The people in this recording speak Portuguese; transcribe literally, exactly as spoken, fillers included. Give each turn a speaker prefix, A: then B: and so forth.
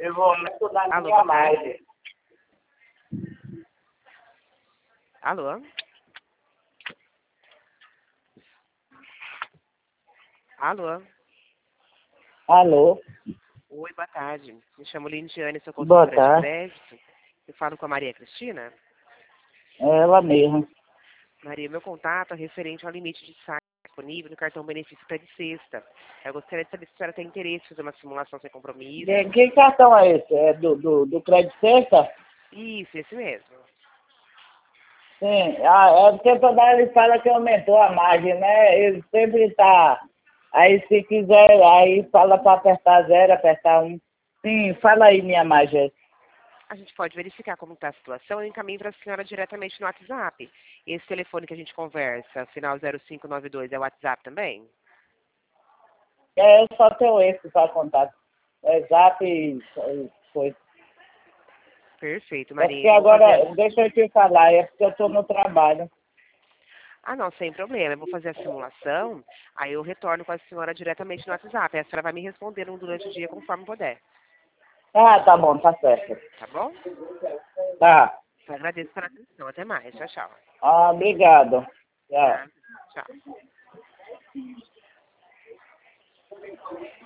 A: Eu vou estudar na
B: Alô,
A: minha
B: boa tarde.
A: live.
B: Alô? Alô?
A: Alô?
B: Oi, boa tarde. Me chamo Lindiane, sou
A: Boa
B: consultora de
A: tarde.
B: crédito. Eu falo com a Maria Cristina.
A: É ela mesma.
B: Maria, meu contato é referente ao limite de saque disponível no cartão benefício pé de sexta. Eu gostaria de saber se a senhora tem interesse em fazer uma simulação sem compromisso.
A: Que, que cartão é esse? É do, do, do Crédito Sexta?
B: Isso, esse mesmo.
A: Sim. Ah, é porque toda hora ele fala que aumentou a margem, né? Ele sempre está. Aí se quiser, aí fala para apertar zero, apertar um. Sim, fala aí minha margem.
B: A gente pode verificar como está a situação e encaminho para a senhora diretamente no WhatsApp. Esse telefone que a gente conversa, final zero cinco nove dois, é o WhatsApp também?
A: É só teu esse para contato. É zap e e coisa.
B: Perfeito,
A: É
B: Maria.
A: porque
B: Então, vou fazer
A: agora,
B: a...
A: deixa eu te falar, é porque eu estou no trabalho.
B: Ah, não, sem problema. Eu vou fazer a simulação, aí eu retorno com a senhora diretamente no WhatsApp. Aí a senhora vai me respondendo durante o dia conforme puder.
A: Ah, tá bom, tá certo.
B: Tá bom?
A: Tá.
B: Eu agradeço pela atenção. Até mais. Tchau, tchau.
A: Ah, obrigado. Tchau.
B: Tá? Tchau.